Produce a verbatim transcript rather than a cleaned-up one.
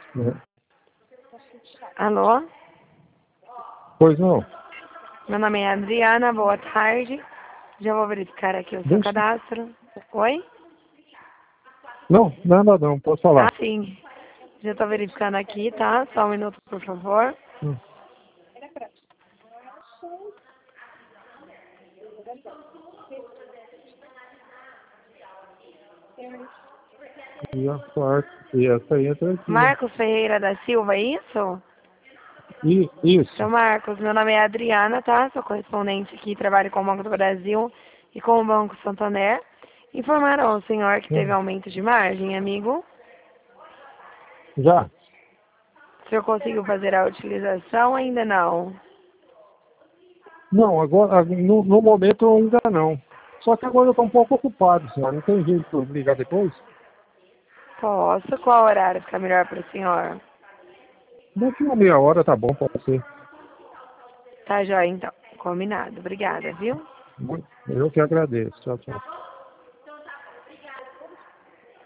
né? Alô? Pois não. Meu nome é Adriana, boa tarde. Já vou verificar aqui o seu Deixa... cadastro. Oi? Não, nada não, posso Ah, falar. sim. Já estou verificando aqui, tá? Só um minuto, por favor. Hum. E a quarta, e essa aí entra aqui, ó. Marcos Ferreira da Silva, é isso? E, isso. Seu Marcos, meu nome é Adriana, tá? Sou correspondente aqui, trabalho com o Banco do Brasil e com o Banco Santander. Informaram ao senhor que teve Hum. aumento de margem, amigo? Já? O senhor conseguiu fazer a utilização? Ainda não. Não, agora, no, no momento ainda não. Só que agora eu estou um pouco ocupado, senhora. Não tem jeito de ligar depois? Posso? Qual horário fica melhor para o senhor? Daqui uma meia hora tá bom, pode ser. Tá, joia, então. Combinado. Obrigada, viu? Eu que agradeço. Tchau, tchau.